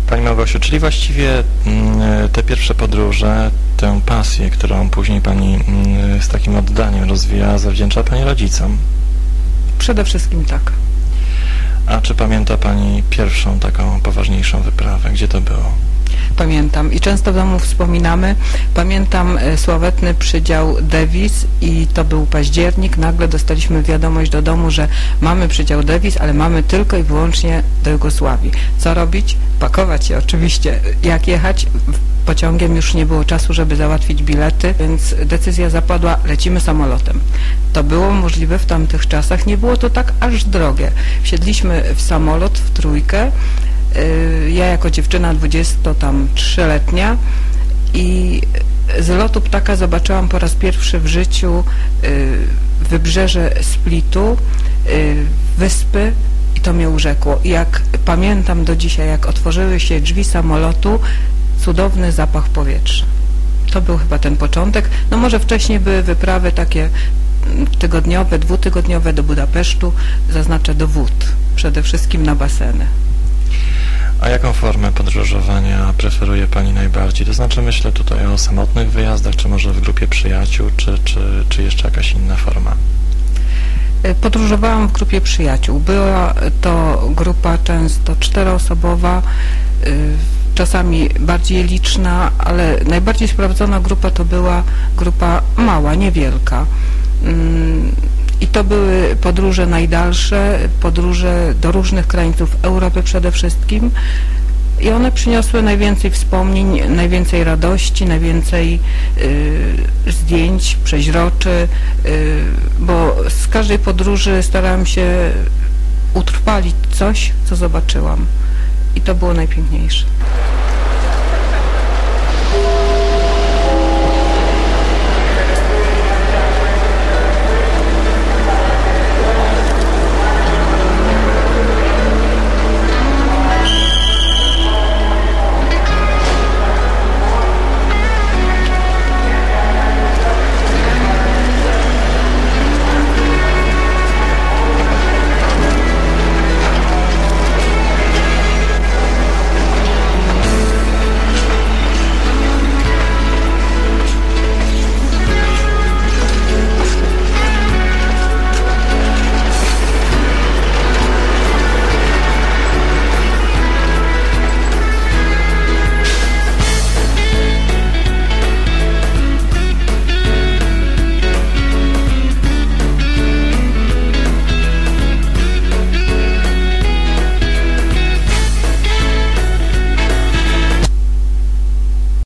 Pani Małgosiu, czyli właściwie te pierwsze podróże, tę pasję, którą później Pani z takim oddaniem rozwija, zawdzięcza Pani rodzicom? Przede wszystkim tak. A czy pamięta Pani pierwszą taką poważniejszą wyprawę? Gdzie to było? Pamiętam i często w domu wspominamy. Pamiętam sławetny przydział Davis i to był październik. Nagle dostaliśmy wiadomość do domu, że mamy przydział Davis, ale mamy tylko i wyłącznie do Jugosławii. Co robić? Pakować się oczywiście. Jak jechać? Pociągiem już nie było czasu, żeby załatwić bilety, więc decyzja zapadła, lecimy samolotem. To było możliwe w tamtych czasach, nie było to tak aż drogie. Wsiedliśmy w samolot w trójkę, ja jako dziewczyna 23-letnia i z lotu ptaka zobaczyłam po raz pierwszy w życiu wybrzeże Splitu, wyspy i to mnie urzekło. I jak pamiętam do dzisiaj, jak otworzyły się drzwi samolotu, cudowny zapach powietrza. To był chyba ten początek. No może wcześniej były wyprawy takie tygodniowe, dwutygodniowe do Budapesztu, zaznaczę do wód, przede wszystkim na baseny. A jaką formę podróżowania preferuje Pani najbardziej? To znaczy myślę tutaj o samotnych wyjazdach, czy może w grupie przyjaciół, czy jeszcze jakaś inna forma? Podróżowałam w grupie przyjaciół. Była to grupa często czteroosobowa, czasami bardziej liczna, ale najbardziej sprawdzona grupa to była grupa mała, niewielka. I to były podróże najdalsze, podróże do różnych krańców Europy przede wszystkim i one przyniosły najwięcej wspomnień, najwięcej radości, najwięcej zdjęć, przeźroczy, bo z każdej podróży starałam się utrwalić coś, co zobaczyłam i to było najpiękniejsze.